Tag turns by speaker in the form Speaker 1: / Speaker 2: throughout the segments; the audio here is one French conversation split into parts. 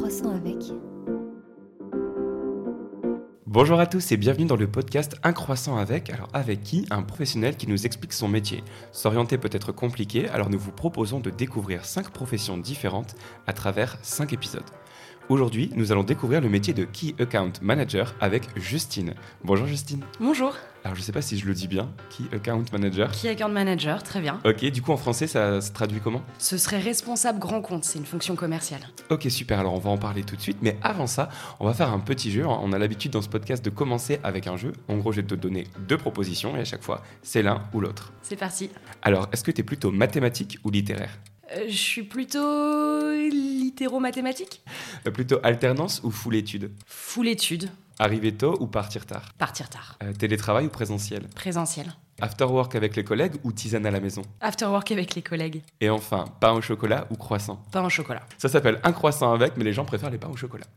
Speaker 1: croissant avec.
Speaker 2: Bonjour à tous et bienvenue dans le podcast Un croissant avec. Alors avec qui? Un professionnel qui nous explique son métier. S'orienter peut être compliqué, alors nous vous proposons de découvrir 5 professions différentes à travers 5 épisodes. Aujourd'hui, nous allons découvrir le métier de Key Account Manager avec Justine. Bonjour Justine.
Speaker 3: Bonjour.
Speaker 2: Alors je ne sais pas si je le dis bien, Key Account Manager.
Speaker 3: Key Account Manager, très bien.
Speaker 2: Ok, du coup en français ça se traduit comment?
Speaker 3: Ce serait responsable grand compte, c'est une fonction commerciale.
Speaker 2: Ok, super, alors on va en parler tout de suite, mais avant ça, on va faire un petit jeu. On a l'habitude dans ce podcast de commencer avec un jeu. En gros, je vais te donner 2 propositions et à chaque fois, c'est l'un ou l'autre.
Speaker 3: C'est parti.
Speaker 2: Alors, est-ce que tu es plutôt mathématique ou littéraire?
Speaker 3: Je suis plutôt littéro-mathématique.
Speaker 2: Plutôt alternance ou full études?
Speaker 3: Full étude,
Speaker 2: Arriver tôt ou partir tard?
Speaker 3: partir tard.
Speaker 2: Télétravail ou présentiel?
Speaker 3: Présentiel.
Speaker 2: After work avec les collègues ou tisane à la maison?
Speaker 3: After work avec les collègues.
Speaker 2: Et enfin, pain au chocolat ou croissant?
Speaker 3: Pain au chocolat.
Speaker 2: Ça s'appelle un croissant avec, mais les gens préfèrent les pains au chocolat.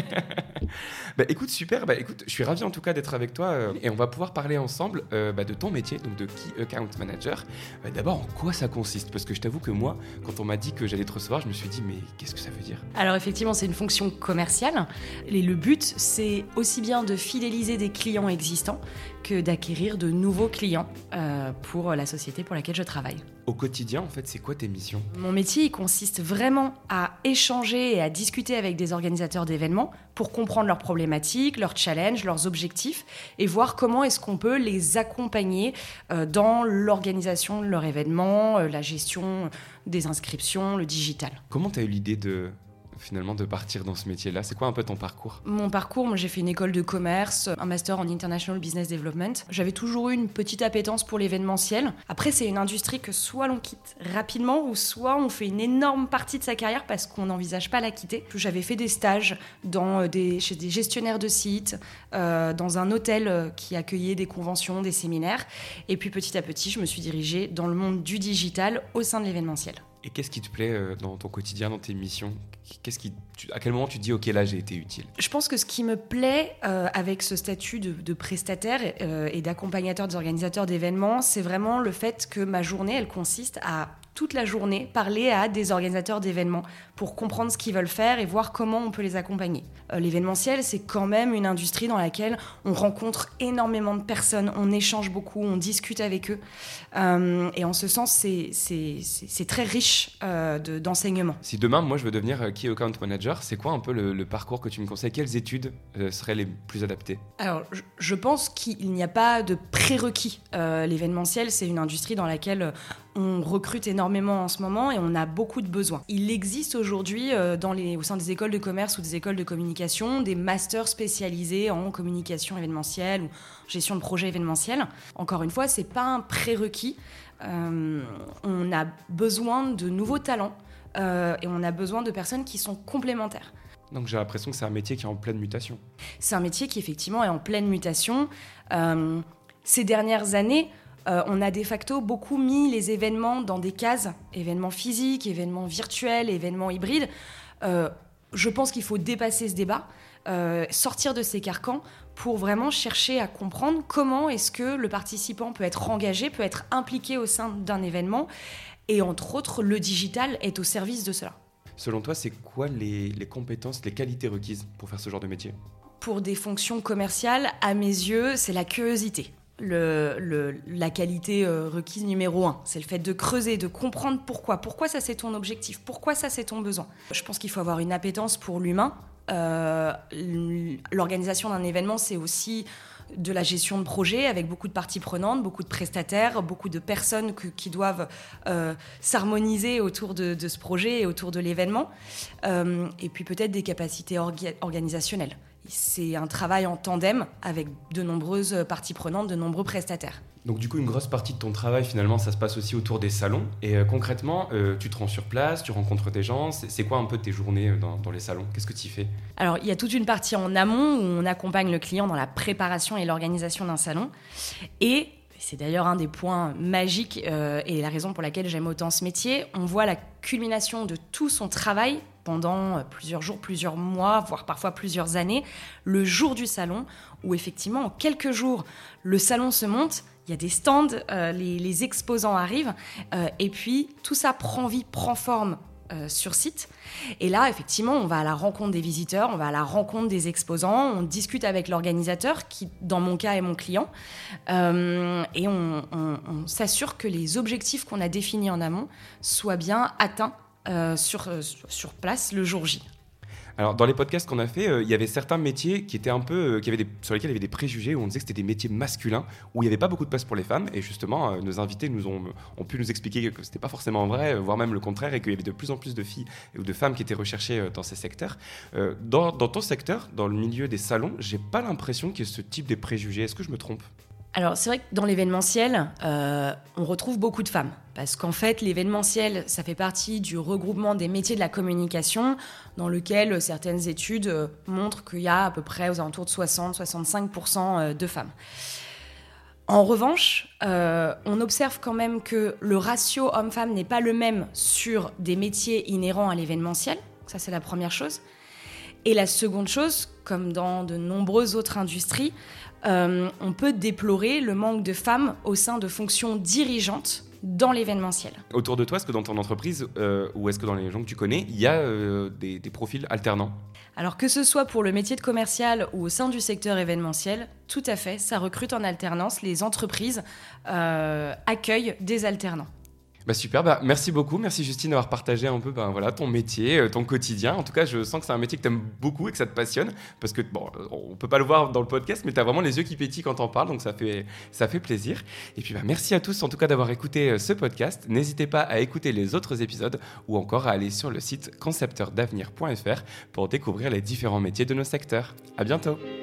Speaker 2: Écoute, super. Écoute, je suis ravi en tout cas d'être avec toi et on va pouvoir parler ensemble de ton métier, donc de Key Account Manager. D'abord, en quoi ça consiste? Parce que je t'avoue que moi, quand on m'a dit que j'allais te recevoir, je me suis dit, mais qu'est-ce que ça veut dire?
Speaker 3: Alors effectivement, c'est une fonction commerciale. Et le but, c'est aussi bien de fidéliser des clients existants que d'acquérir de nouveaux clients pour la société pour laquelle je travaille.
Speaker 2: Au quotidien, en fait, c'est quoi tes missions?
Speaker 3: Mon métier, il consiste vraiment à échanger et à discuter avec des organisateurs d'événements pour comprendre leurs problématiques, leurs challenges, leurs objectifs et voir comment est-ce qu'on peut les accompagner dans l'organisation de leur événement, la gestion des inscriptions, le digital.
Speaker 2: Comment tu as eu l'idée de partir dans ce métier-là? C'est quoi un peu ton parcours?
Speaker 3: Mon parcours, moi j'ai fait une école de commerce, un master en International Business Development. J'avais toujours eu une petite appétence pour l'événementiel. Après, c'est une industrie que soit l'on quitte rapidement ou soit on fait une énorme partie de sa carrière parce qu'on n'envisage pas la quitter. J'avais fait des stages chez des gestionnaires de sites, dans un hôtel qui accueillait des conventions, des séminaires. Et puis petit à petit, je me suis dirigée dans le monde du digital au sein de l'événementiel.
Speaker 2: Et qu'est-ce qui te plaît dans ton quotidien, dans tes missions? À quel moment tu te dis, ok, là j'ai été utile?
Speaker 3: Je pense que ce qui me plaît avec ce statut de prestataire et d'accompagnateur des organisateurs d'événements, c'est vraiment le fait que ma journée, elle consiste à toute la journée parler à des organisateurs d'événements pour comprendre ce qu'ils veulent faire et voir comment on peut les accompagner. L'événementiel, c'est quand même une industrie dans laquelle on rencontre énormément de personnes, on échange beaucoup, on discute avec eux. Et en ce sens, c'est très riche d'enseignement.
Speaker 2: Si demain, moi, je veux devenir Key Account Manager, c'est quoi un peu le parcours que tu me conseilles? Quelles études seraient les plus adaptées?
Speaker 3: Alors, je pense qu'il n'y a pas de prérequis. L'événementiel, c'est une industrie dans laquelle on recrute énormément en ce moment et on a beaucoup de besoins. Il existe aujourd'hui au sein des écoles de commerce ou des écoles de communication des masters spécialisés en communication événementielle ou gestion de projets événementiels. Encore une fois, c'est pas un prérequis. On a besoin de nouveaux talents et on a besoin de personnes qui sont complémentaires.
Speaker 2: Donc j'ai l'impression que c'est un métier qui est en pleine mutation.
Speaker 3: C'est un métier qui effectivement est en pleine mutation. Ces dernières années, on a de facto beaucoup mis les événements dans des cases, événements physiques, événements virtuels, événements hybrides. Je pense qu'il faut dépasser ce débat, sortir de ces carcans pour vraiment chercher à comprendre comment est-ce que le participant peut être engagé, peut être impliqué au sein d'un événement. Et entre autres, le digital est au service de cela.
Speaker 2: Selon toi, c'est quoi les compétences, les qualités requises pour faire ce genre de métier?
Speaker 3: Pour des fonctions commerciales, à mes yeux, c'est la curiosité. La qualité requise numéro 1, c'est le fait de creuser, de comprendre pourquoi ça c'est ton objectif, pourquoi ça c'est ton besoin. Je pense qu'il faut avoir une appétence pour l'humain. L'organisation d'un événement, c'est aussi de la gestion de projet avec beaucoup de parties prenantes, beaucoup de prestataires, beaucoup de personnes qui doivent s'harmoniser autour de ce projet et autour de l'événement. Et puis peut-être des capacités organisationnelles. C'est un travail en tandem avec de nombreuses parties prenantes, de nombreux prestataires.
Speaker 2: Donc du coup, une grosse partie de ton travail, finalement, ça se passe aussi autour des salons. Et concrètement, tu te rends sur place, tu rencontres des gens. C'est quoi un peu tes journées dans les salons? Qu'est-ce que tu y fais?
Speaker 3: Alors, il y a toute une partie en amont où on accompagne le client dans la préparation et l'organisation d'un salon. Et c'est d'ailleurs un des points magiques et la raison pour laquelle j'aime autant ce métier. On voit la culmination de tout son travail pendant plusieurs jours, plusieurs mois, voire parfois plusieurs années, le jour du salon, où effectivement, en quelques jours, le salon se monte, il y a des stands, les exposants arrivent, et puis tout ça prend vie, prend forme sur site. Et là, effectivement, on va à la rencontre des visiteurs, on va à la rencontre des exposants, on discute avec l'organisateur, qui, dans mon cas, est mon client, et on s'assure que les objectifs qu'on a définis en amont soient bien atteints sur place le jour J.
Speaker 2: Alors, dans les podcasts qu'on a fait, il y avait certains métiers qui étaient un peu, sur lesquels il y avait des préjugés, où on disait que c'était des métiers masculins, où il n'y avait pas beaucoup de place pour les femmes. Et justement, nos invités ont pu nous expliquer que ce n'était pas forcément vrai, voire même le contraire, et qu'il y avait de plus en plus de filles ou de femmes qui étaient recherchées dans ces secteurs. Dans ton secteur, dans le milieu des salons, j'ai pas l'impression qu'il y ait ce type de préjugés. Est-ce que je me trompe ?
Speaker 3: Alors, c'est vrai que dans l'événementiel, on retrouve beaucoup de femmes. Parce qu'en fait, l'événementiel, ça fait partie du regroupement des métiers de la communication, dans lequel certaines études montrent qu'il y a à peu près aux alentours de 60-65% de femmes. En revanche, on observe quand même que le ratio homme-femme n'est pas le même sur des métiers inhérents à l'événementiel. Ça, c'est la première chose. Et la seconde chose, comme dans de nombreuses autres industries, on peut déplorer le manque de femmes au sein de fonctions dirigeantes dans l'événementiel.
Speaker 2: Autour de toi, est-ce que dans ton entreprise ou est-ce que dans les gens que tu connais, il y a des profils alternants ?
Speaker 3: Alors que ce soit pour le métier de commercial ou au sein du secteur événementiel, tout à fait, ça recrute en alternance. Les entreprises accueillent des alternants.
Speaker 2: Super, merci beaucoup, merci Justine d'avoir partagé un peu ton métier, ton quotidien. En tout cas, je sens que c'est un métier que tu aimes beaucoup et que ça te passionne, parce que on peut pas le voir dans le podcast, mais tu as vraiment les yeux qui pétillent quand on parle, donc ça fait plaisir. Et puis merci à tous en tout cas d'avoir écouté ce podcast. N'hésitez pas à écouter les autres épisodes ou encore à aller sur le site concepteurdavenir.fr pour découvrir les différents métiers de nos secteurs. À bientôt.